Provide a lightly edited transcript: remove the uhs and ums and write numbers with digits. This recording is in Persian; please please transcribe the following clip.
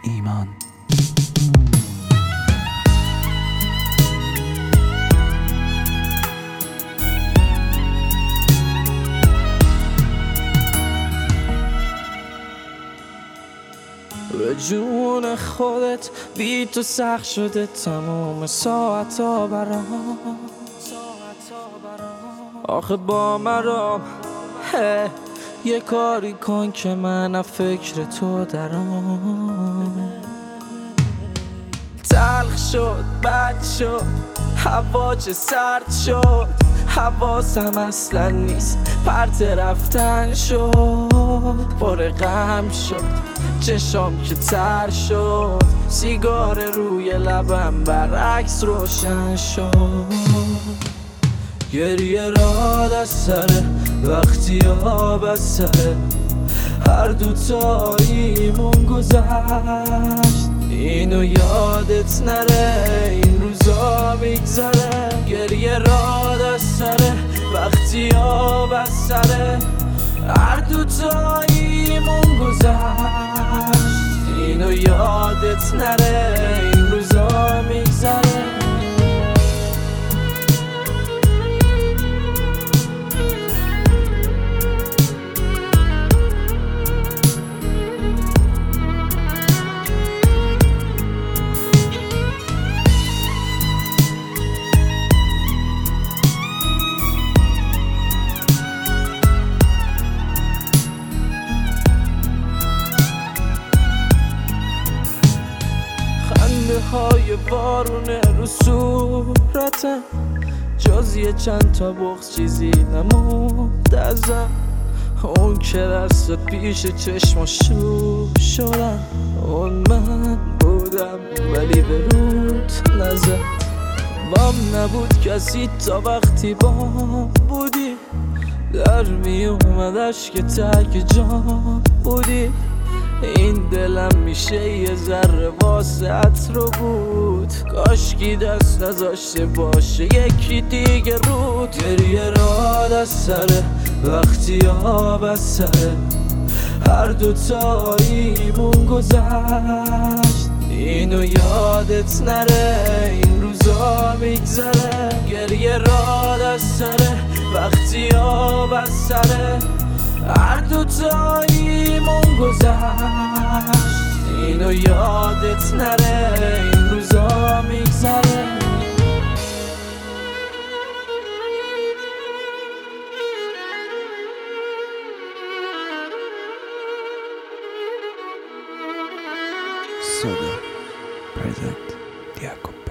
ایمان. به جون خودت بی تو سخت شده تمام ساعتا برام. آخه با مرام یه کاری کن که من از فکر تو درام. تلخ شد بد شد هوا چه سرد شد، حواسم اصلا نیست پرت رفتن شد. پر غم شد چشام که تر شد، سیگار روی لبم برعکس روشن شد. گریه راد از سره وقتی آب از سره هر دوتاییمون گذشت. اینو یادت نره این روزا میگذره. گریه راد از سره وقتی آب از سره هر دوتاییمون گذشت. اینو یادت نره این روزا میگذره. های بارونه رو صورتم، جز یه چند تا بغض چیزی نموند ازم. اون که دست پیش چشم شروع شدم اون من بودم ولی به روت نزد. بام نبود کسی تا وقتی بام بودی، در می اومدش که تک جام بودی. این دلم میشه یه ذره واسط رو بود، کاشکی دست نذاشته باشه یکی دیگه رود. گریه راد از سره وقتی آب از سره هر دوتاییمون گذشت. اینو یادت نره این روزا میگذره. گریه راد از سره وقتی آب از سره هر دوتاییمون گذشت. اینو یادت نره این روزا میگذره. Soda present Jacob.